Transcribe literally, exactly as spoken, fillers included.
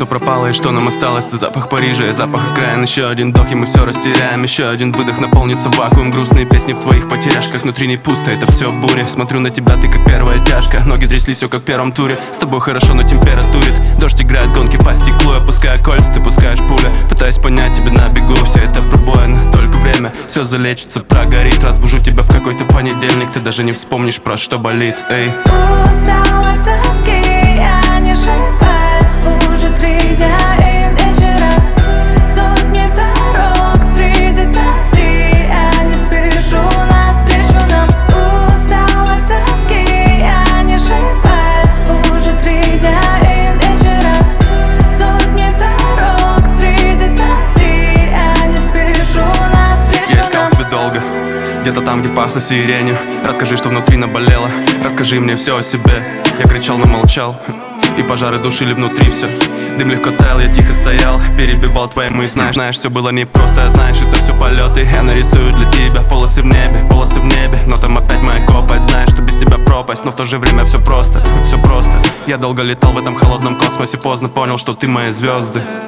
пропало и что нам осталось? Это запах Парижа и запах окраин. Еще один вдох и мы все растеряем. Еще один выдох, наполнится вакуум. Грустные песни в твоих потеряшках. Внутри не пусто, это все буря. Смотрю на тебя, ты как первая тяжка. Ноги тряслись, все как в первом туре. С тобой хорошо, но температурит. Дождь играет, гонки по стеклу. Я пускаю кольца, ты пускаешь пуля. Пытаюсь понять тебя на бегу. Все это пробоина, только время. Все залечится, прогорит. Разбужу тебя в какой-то понедельник. Ты даже не вспомнишь, про что болит. Эй. Устала от тоски, я не живая. Уже три дня и вечера. Сотни дорог среди такси. Я не спешу навстречу нам. Устала от тоски, я не живая. Уже три дня и вечера. Сотни дорог среди такси. Я не спешу навстречу нам. Я искал тебя долго, где-то там, где пахло сиренью. Расскажи, что внутри наболело. Расскажи мне все о себе. Я кричал, но молчал, и пожары душили внутри все. Дым легко таял, я тихо стоял, перебивал твои мысли. Знаешь, знаешь, все было непросто, знаешь, это все полеты. Я нарисую для тебя полосы в небе, полосы в небе. Но там опять моя копоть, знаешь, что без тебя пропасть. Но в то же время все просто, все просто. Я долго летал в этом холодном космосе, поздно понял, что ты мои звезды.